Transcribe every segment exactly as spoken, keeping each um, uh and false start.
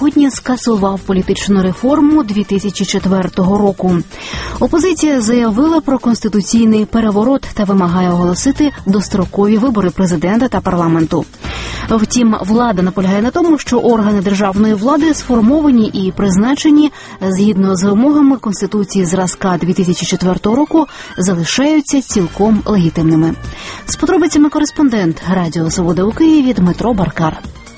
сьогодні скасував політичну реформу дві тисячі четвертого року. Опозиція заявила про конституційний переворот та вимагає оголосити дострокові вибори президента та парламенту. Втім, влада наполягає на тому, що органи державної влади сформовані і призначені згідно з вимогами Конституції зразка дві тисячі четвертого року залишаються цілком легітимними. З подробицями кореспондент Радіо Свобода у Києві Дмитро Баркар.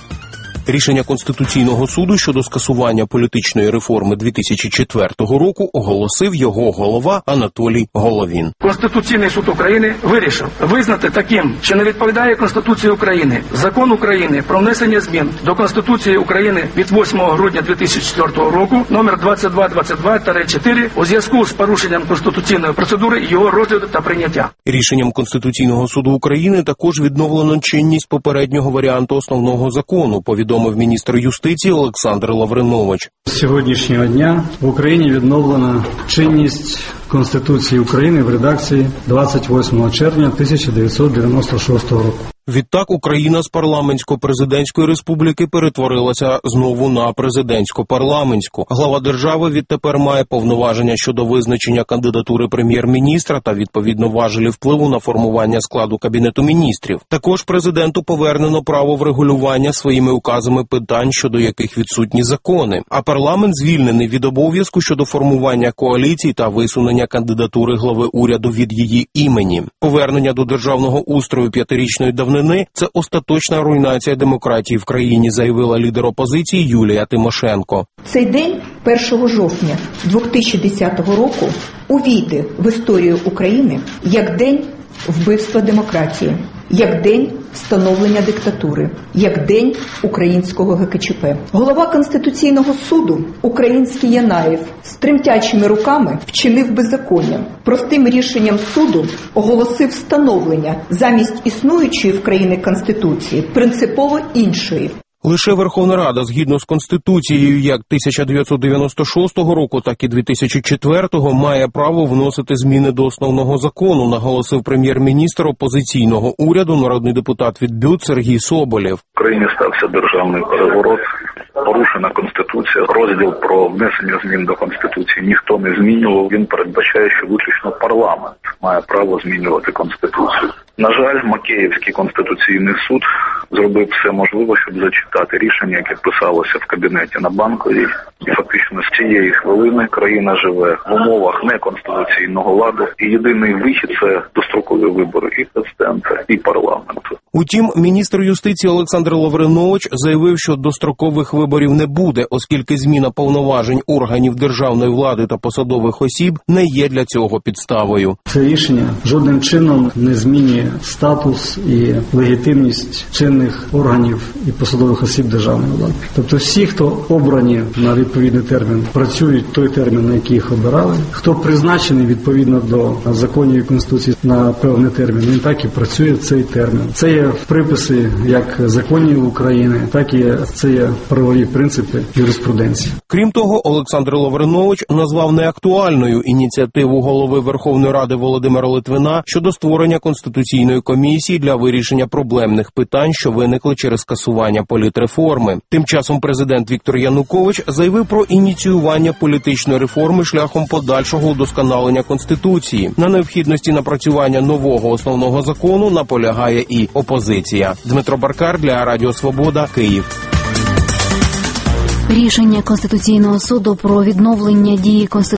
Рішення Конституційного суду щодо скасування політичної реформи дві тисячі четвертого року оголосив його голова Анатолій Головін. Конституційний суд України вирішив визнати таким, що не відповідає Конституції України, Закон України про внесення змін до Конституції України від восьмого грудня дві тисячі четвертого року номер двадцять два двадцять два чотири у зв'язку з порушенням конституційної процедури його розгляду та прийняття. Рішенням Конституційного суду України також відновлено чинність попереднього варіанту основного закону, повідомив міністр юстиції Олександр Лавринович. З сьогоднішнього дня в Україні відновлена чинність Конституції України в редакції двадцять восьмого червня тисяча дев'ятсот дев'яносто шостого року. Відтак Україна з парламентсько-президентської республіки перетворилася знову на президентсько-парламентську. Глава держави відтепер має повноваження щодо визначення кандидатури прем'єр-міністра та відповідно важелі впливу на формування складу Кабінету міністрів. Також президенту повернено право врегулювання своїми указами питань, щодо яких відсутні закони. А парламент звільнений від обов'язку щодо формування коаліцій та висунення кандидатури глави уряду від її імені. Повернення до державного устрою п'ятирічної давнини – це остаточна руйнація демократії в країні, заявила лідер опозиції Юлія Тимошенко. Цей день, першого жовтня дві тисячі десятого року, увійде в історію України як день вбивства демократії, як день встановлення диктатури, як день українського ге ке че пе. Голова Конституційного суду, український Янаєв, з тремтячими руками вчинив беззаконня. Простим рішенням суду оголосив встановлення замість існуючої в країні Конституції принципово іншої. Лише Верховна Рада, згідно з Конституцією як тисяча дев'ятсот дев'яносто шостого року, так і дві тисячі четвертого, має право вносити зміни до основного закону, наголосив прем'єр-міністр опозиційного уряду, народний депутат від БЮТ Сергій Соболєв. В країні стався державний переворот, порушена Конституція, розділ про внесення змін до Конституції ніхто не змінював, він передбачає, що виключно парламент має право змінювати Конституцію. На жаль, Макеївський Конституційний суд зробив все можливе, щоб зачитати рішення, яке писалося в кабінеті на Банковій. І фактично з цієї хвилини країна живе в умовах неконституційного ладу. І єдиний вихід – це дострокові вибори і президента, і парламенту. Утім, міністр юстиції Олександр Лавринович заявив, що дострокових виборів не буде, оскільки зміна повноважень органів державної влади та посадових осіб не є для цього підставою. Це рішення жодним чином не змінює статус і легітимність чинних органів і посадових осіб державної влади. Тобто всі, хто обрані на відповідний термін, працюють той термін, на який їх обирали. Хто призначений відповідно до законів і Конституції на певний термін, він так і працює в цей термін. Це є приписи як законів України, так і це є правові принципи юриспруденції. Крім того, Олександр Лавринович назвав неактуальною ініціативу голови Верховної Ради Володимира Литвина щодо створення Конституційної комісії для вирішення проблемних питань, що виникли через скасування політреформи. Тим часом президент Віктор Янукович заявив про ініціювання політичної реформи шляхом подальшого удосконалення Конституції. На необхідності напрацювання нового основного закону наполягає і опозиція. Дмитро Баркар для Радіо Свобода, Київ. Рішення Конституційного суду про відновлення дії Конституції